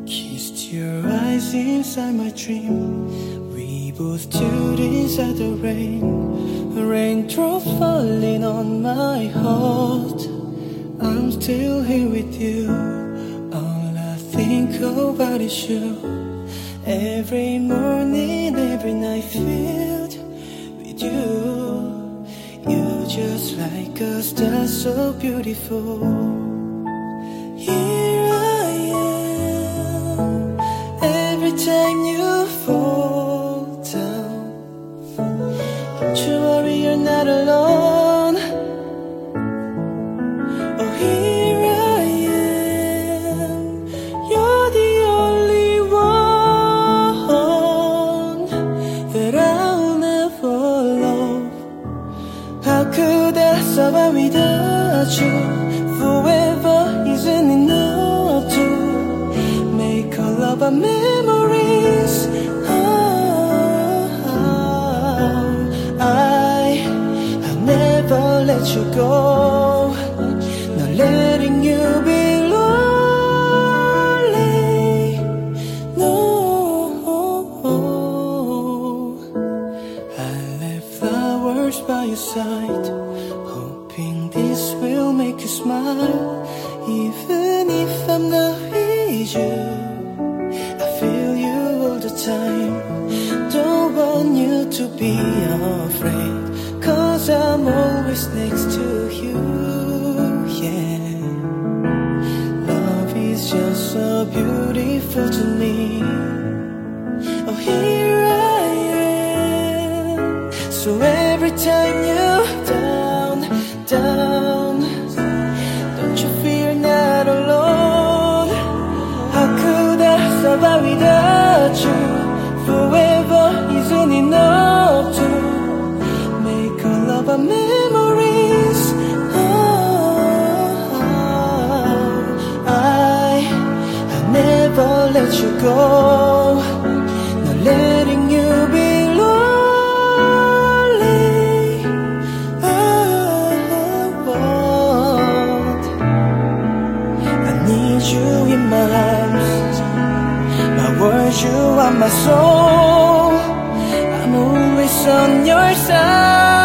Kissed your eyes inside my dream. We both stood inside the rain. Raindrops falling on my heart. I'm still here with you. All I think about is you. Every morning, every night filled with you. You're just like a star, so beautiful. Here I am. Every time you fall down, don't you worry, you're not alone. Oh, here I am. You're the only one that I'll never love. How could I survive without you? Forever isn't enough to make all of our memories. I'll never let you go. Not letting you be lonely. No, I left flowers by your side, hoping this will make you smile. Even if I'm not with you, I feel you all the time. Don't want you to be afraid, 'cause I'm always next to you, yeah. Love is just so beautiful to me. Oh, here I am. So every time you're down, don't you feel not alone? How could I survive without you? Forever isn't enough to make all of our memories. I'll never let you go. Not letting you be lonely. I need you in my arms. My words, you are my soul. I'm always on your side.